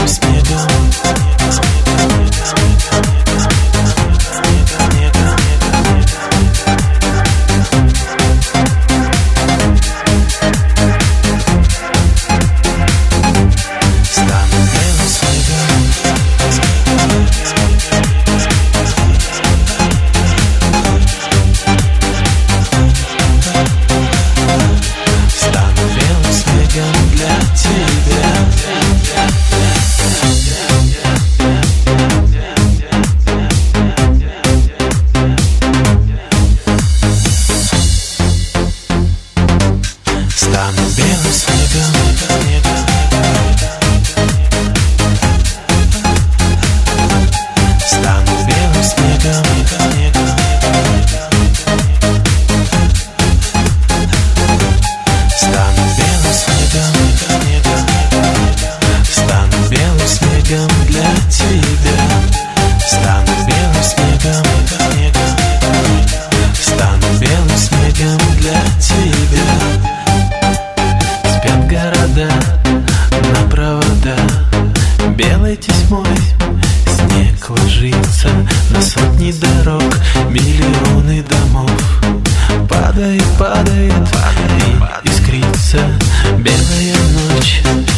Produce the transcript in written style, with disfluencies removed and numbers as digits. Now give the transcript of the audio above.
белым снегом. Стану белым снегом. Стану белым снегом. Стану белым снегом. Стану белым снегом для тебя. Стану белым снегом. Стану белым снегом для тебя. Спят города на провода, белой тьмой снег ложится на сотни дорог, миллионы домов. Падает, падает, падает, искрится белая ночь.